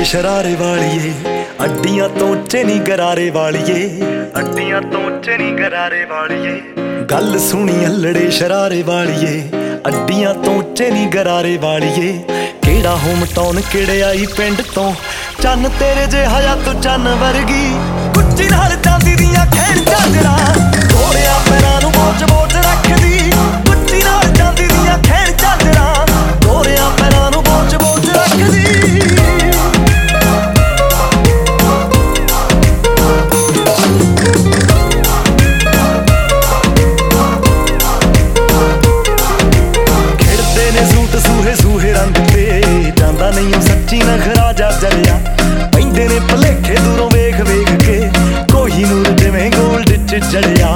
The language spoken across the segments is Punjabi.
ਸ਼ਰਾਰੇ ਵਾਲੀਏ, ਅੱਡੀਆਂ ਤੋਂ ਉੱਚੇ ਨੀ ਗਰਾਰੇ ਵਾਲੀਏ, ਅੱਡੀਆਂ ਤੋਂ ਉੱਚੇ ਨੀ ਗਰਾਰੇ ਵਾਲੀਏ। ਗੱਲ ਸੁਣੀ ਅਲੜੇ ਸ਼ਰਾਰੇ ਵਾਲੀਏ, ਅੱਡੀਆਂ ਤੋਂ ਉੱਚੇ ਨੀ ਗਰਾਰੇ ਵਾਲੀਏ। ਕਿਹੜਾ ਹੋਮ ਟਾਊਨ ਕਿਹੜੇ ਆਈ ਪਿੰਡ ਤੋਂ, ਚੰਨ ਤੇਰੇ ਜਿਹਾ ਤੂੰ ਚੰਨ ਵਰਗੀ। ਗੁੱਚੀ ਨਾਲ ਚਾਂਦੀ ਦੀਆਂ ਖੈਣ ਝਾਂਜਰਾਂ, ਗੋਰਿਆਂ ਪੈਰਾਂ ਨੂੰ ਬੋਝ ਬੋਝ ਰੱਖਦੀ। ਗੁੱਚੀ ਨਾਲ ਚਾਂਦੀ ਦੀਆਂ ਖੈਣ ਝਾਂਜਰਾਂ, ਗੋਰਿਆਂ ਪੈਰਾਂ ਨੂੰ ਬੋਝ ਬੋਝ ਰੱਖਦੀ। ਸੂਹੇ ਸੂਹੇ ਰੰਗ ਤੇ ਜਾਂਦਾ ਨਹੀਂ ਉਹ ਸੱਚੀ ਨਖਰਾ ਜਾ ਜਲਿਆ। ਪੈਂਦੇ ਨੇ ਭਲੇਖੇ ਦੂਰੋਂ ਵੇਖ ਵੇਖ ਕੇ, ਕੋਹੀਨੂਰ ਜਿਵੇਂ ਗੋਲਡ ਚ ਜੜਿਆ।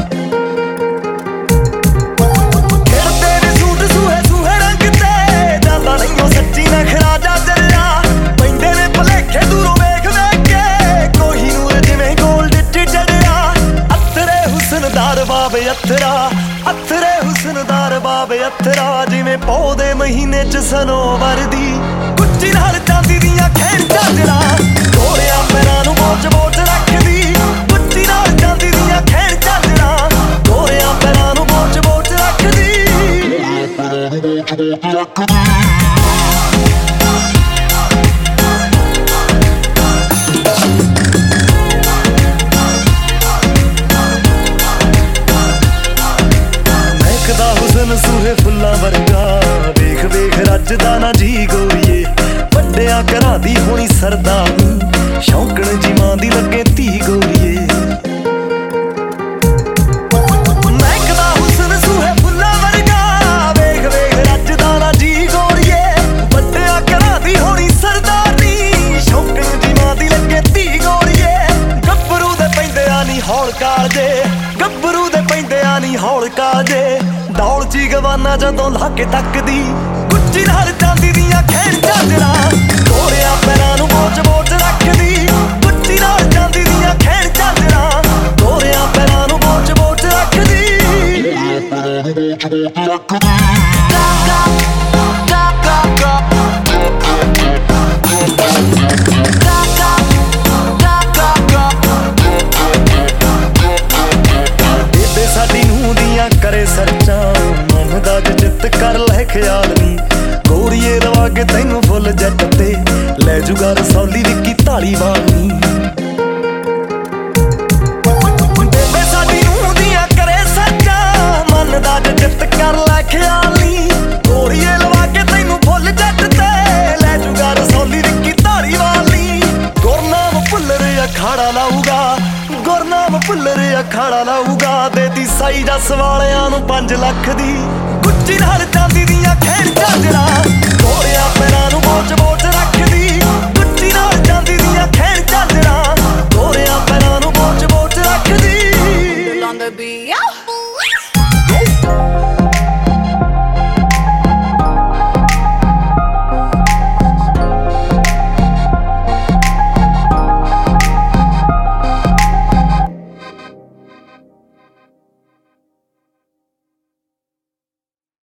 ਖਿੜਦੇ ਨੇ ਸੂਟ ਸੂਹੇ ਸੂਹੇ ਰੰਗ ਤੇ, ਜਾਂਦਾ ਨਹੀਂ ਉਹ ਸੱਚੀ ਨਖਰਾ ਜਾ ਜਲਿਆ। ਪੈਂਦੇ ਨੇ ਭਲੇਖੇ ਦੂਰੋਂ ਵੇਖ ਵੇਖ ਕੇ, ਕੋਹੀਨੂਰ ਜਿਵੇਂ ਗੋਲਡ ਚ ਜੜਿਆ। ਅਥਰੇ ਹੁਸਨਦਾਰ ਬਾਬੇ ਅਥਰਾ, ਅਥਰੇ ਹੁਸਨਦਾਰ ਬਾਬੇ ਅਥਰਾ, ਜਿਵੇਂ ਪੌਦੇ ਮਹੀਨੇ ਚ ਸਨੋਵਰ ਦੀ। ਗੁੱਚੀ ਨਾਲ ਚਾਂਦੀ ਦੀਆਂ ਖੈਣ ਝਾਂਜਰਾਂ, ਗੋਰਿਆਂ ਪੈਰਾਂ ਨੂੰ ਬੋਝ ਬੋਝ ਰੱਖਦੀ। ਗੁੱਚੀ ਨਾਲ ਚਾਂਦੀ ਦੀਆਂ ਖੈਣ ਝਾਂਜਰਾਂ, ਗੋਰਿਆਂ ਪੈਰਾਂ ਨੂੰ ਬੋਝ ਬੋਝ ਰੱਖਦੀ। ਮਹਿਕਦਾ ਹੁਸਨ ਸੂਹੇ ਫੁੱਲਾਂ ਵਰਗਾ, ਵੇਖ ਵੇਖ ਰੱਜਦਾ ਨਾ ਜੀ ਗੋਰੀਏ। ਵੱਡਿਆਂ ਘਰਾਂ ਦੀ ਹੋਣੀ ਸਰਦਾਰਨੀ, ਸ਼ੌਂਕਣ ਜੀ ਮਾਂ ਦੀ ਲੱਗੇ ਧੀ ਗੋਰੀਏ। ਮਹਿਕਦਾ ਹੁਸਨ ਸੂਹੇ ਫੁੱਲਾਂ ਵਰਗਾ, ਵੇਖ ਵੇਖ ਰੱਜਦਾ ਨਾ ਜੀ ਗੋਰੀਏ। ਵੱਡਿਆਂ ਘਰਾਂ ਦੀ ਹੋਣੀ ਸਰਦਾਰਨੀ, ਸ਼ੌਂਕਣ ਜੀ ਮਾਂ ਦੀ ਲੱਗੇ ਧੀ ਗੋਰੀਏ। ਗੱਭਰੂ ਦੇ ਪੈਂਦੇ ਆ ਨੀ ਹੌਲ ਕਾਲਜੇ, ਗੱਭਰੂ ਦੇ ਪੈਂਦੇ ਆ ਨੀ ਹੌਲ ਕਾਲਜੇ। ਦੌਲ ਚ ਗਵਾਨਾ ਜਦੋਂ ਲਾ ਕੇ ਤੱਕਦੀ। ਗੁੱਚੀ ਨਾਲ ਚਾਂਦੀ ਦੀਆਂ ਖੈਣ ਝਾਂਜਰਾਂ, ਗੋਰਿਆਂ ਪੈਰਾਂ ਨੂੰ ਬੋਝ ਬੋਝ ਰੱਖਦੀ। ਗੁੱਚੀ ਨਾਲ ਚਾਂਦੀ ਦੀਆਂ ਖੈਣ ਝਾਂਜਰਾਂ, ਗੋਰਿਆਂ ਪੈਰਾਂ ਨੂੰ ਬੋਝ ਬੋਝ ਰੱਖਦੀ। ਬੇਬੇ ਸਾਡੀ ਨੂੰਹ ਦੀਆਂ ਕਰੇ ਸਰਚਾਂ, ਮਨ ਦਾ ਜਿੱਤ ਕਰ ਲੈ ਖਿਆਲ ਨੀ। ਗੋਰੀਏ ਲਵਾ ਕੇ ਤੈਨੂੰ ਫੁੱਲ ਜੱਟ ਤੇ, ਲੈ ਜੂਗਾ ਰਸੌਲੀ ਵਿੱਕੀ ਧਾਲੀਵਾਲ ਨੀ। ਬੇਬੇ ਸਾਡੀ ਨੂੰਹ ਦੀਆਂ ਕਰੇ ਸਰਚਾਂ, ਮਨ ਦਾ ਜਿੱਤ ਕਰ ਲੈ ਖਿਆਲ ਨੀ। ਗੋਰੀਏ ਲਵਾ ਕੇ ਤੈਨੂੰ ਫੁੱਲ ਜੱਟ ਤੇ, ਲੈ ਜੂਗਾ ਰਸੌਲੀ ਵਿੱਕੀ ਧਾਲੀਵਾਲ ਨੀ। ਗੁਰਨਾਮ ਭੁੱਲਰ ਅਖਾੜਾ ਲਾਊਗਾ, ਗੁਰਨਾਮ ਭੁੱਲਰ ਅਖਾੜਾ ਲਾਊਗਾ। ਦੇਤੀ ਸਾਈ ਜੱਸ ਵਾਲਿਆਂ ਨੂੰ 5 ਲੱਖ ਦੀ। ਗੁੱਚੀ ਨਾਲ ਚਾਂਦੀ ਦੀਆਂ ਖੈਣ ਝਾਂਜਰਾਂ, ਗੋਰਿਆਂ ਪੈਰਾਂ ਨੂੰ